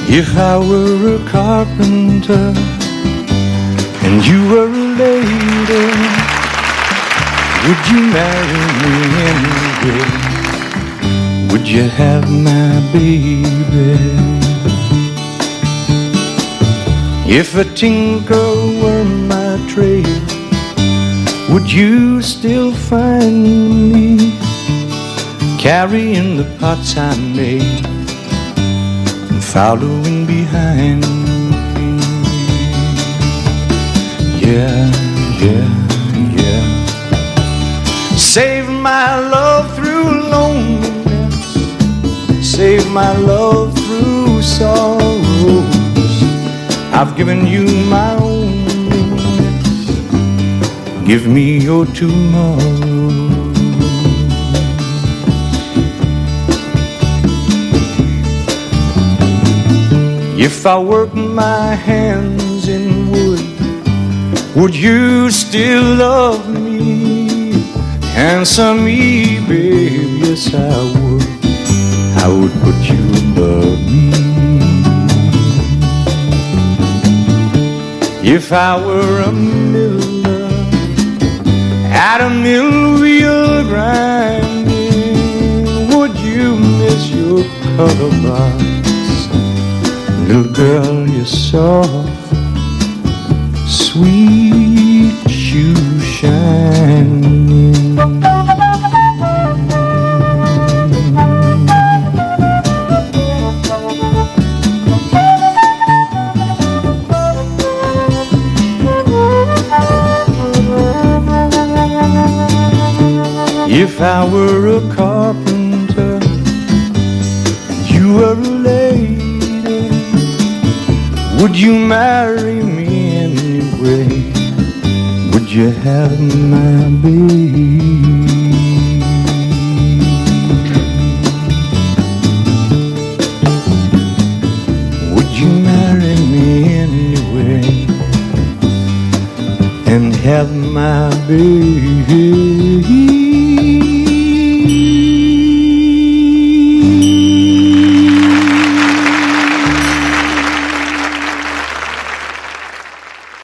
If I were a carpenter and you were a lady, would you marry me anyway? Would you have my baby? If a tinker were my trade, would you still find me carrying the pots I made and following behind me? Yeah, yeah, yeah. Save my love through loneliness, save my love through sorrows. I've given you my own minutes, give me your tomorrow. If I work my hands in wood, would you still love me? Answer me, babe, yes I would. I would put you above me. If I were a miller at a mill wheel grinding, would you miss your color box? Little girl, you're soft, sweet shoe shining. If I were a carpenter and you were a lady, would you marry me anyway? Would you have my baby? Would you marry me anyway and have my baby?